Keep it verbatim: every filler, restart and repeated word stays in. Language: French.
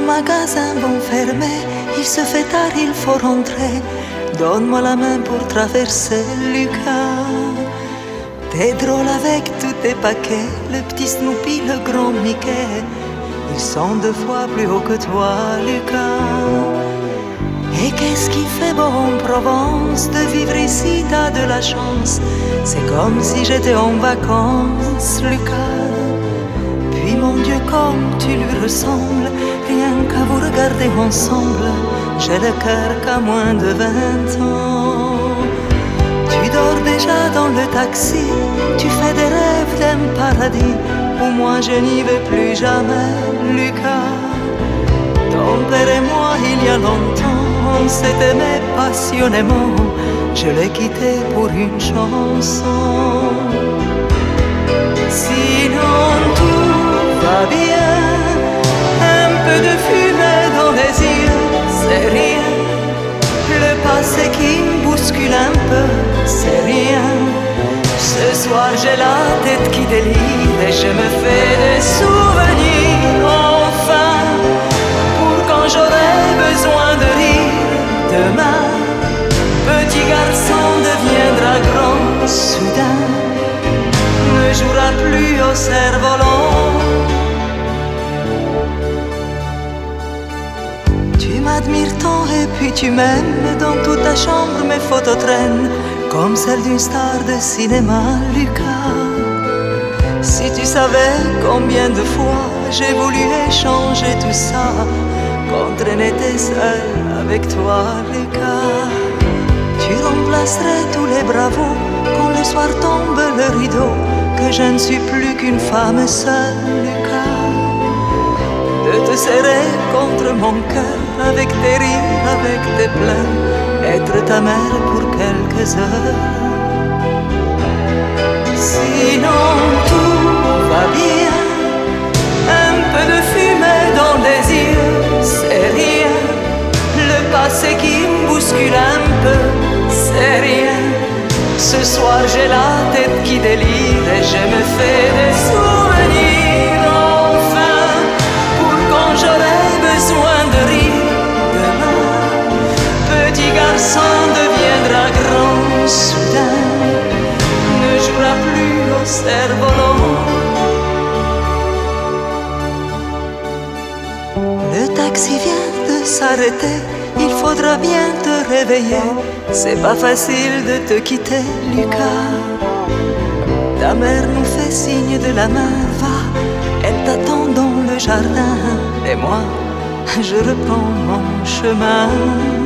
magasins vont fermer, il se fait tard, il faut rentrer. Donne-moi la main pour traverser, Lucas. T'es drôle avec tous tes paquets, le petit Snoopy, le grand Mickey. Ils sont deux fois plus hauts que toi, Lucas. Et qu'est-ce qui fait beau en Provence, de vivre ici, t'as de la chance. C'est comme si j'étais en vacances, Lucas. Puis mon Dieu, comme tu lui ressembles, rien qu'à vous regarder ensemble, j'ai le cœur qu'à moins de vingt ans. Tu dors déjà dans le taxi, tu fais des rêves d'un paradis où moi je n'y vais plus jamais, Lucas. Ton père et moi, il y a longtemps, on s'est aimé passionnément. Je l'ai quitté pour une chanson. Sinon tout va bien, un peu de fumée dans les yeux, c'est rien. Le passé qui me bouscule un peu, c'est rien. Ce soir j'ai la tête qui délire et je me fais des souvenirs, enfin, pour quand j'aurai besoin de rire. Demain, petit garçon deviendra grand soudain, ne jouera plus au cerf-volant. Tu m'admires tant et puis tu m'aimes, dans toute ta chambre mes photos traînent comme celle d'une star de cinéma, Lucas. Si tu savais combien de fois j'ai voulu échanger tout ça contre un été seul avec toi, Lucas. Tu remplacerais tous les bravos quand le soir tombe le rideau, que je ne suis plus qu'une femme seule, Lucas. De te serrer contre mon cœur avec tes rires, avec tes pleurs, être ta mère pour quelques heures. Sinon tout va bien, un peu de fumée dans les yeux, c'est rien. Le passé qui me bouscule un peu, c'est rien. Ce soir j'ai la tête qui délire et je me fais des souvenirs, enfin, pour quand j'aurai besoin de rire. Demain, petit garçon deviendra grand soudain, ne jouera plus au cerf-volant. Le taxi vient de s'arrêter, il faudra bien te réveiller. C'est pas facile de te quitter, Lucas. Ta mère nous fait signe de la main, va, elle t'attend dans le jardin. Et moi, je reprends mon chemin.